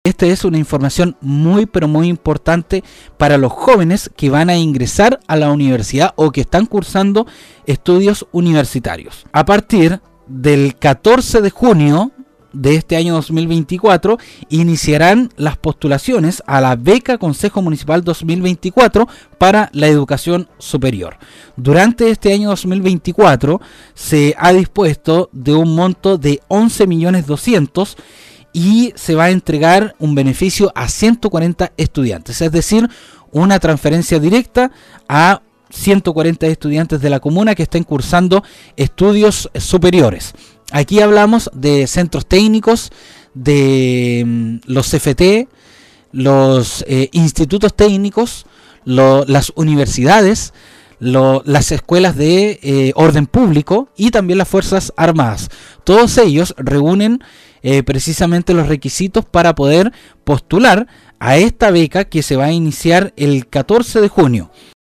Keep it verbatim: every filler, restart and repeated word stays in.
Esta es una información muy pero muy importante para los jóvenes que van a ingresar a la universidad o que están cursando estudios universitarios. A partir del catorce de junio de este año dos mil veinticuatro iniciarán las postulaciones a la beca Consejo Municipal dos mil veinticuatro para la educación superior. Durante este año dos mil veinticuatro se ha dispuesto de un monto de once millones doscientos y se va a entregar un beneficio a ciento cuarenta estudiantes, es decir, una transferencia directa a ciento cuarenta estudiantes de la comuna que estén cursando estudios superiores. Aquí hablamos de centros técnicos, de mm, los C F T, los eh, institutos técnicos, lo, las universidades, lo, las escuelas de eh, orden público y también las Fuerzas Armadas. Todos ellos reúnen eh, precisamente los requisitos para poder postular a esta beca que se va a iniciar el catorce de junio.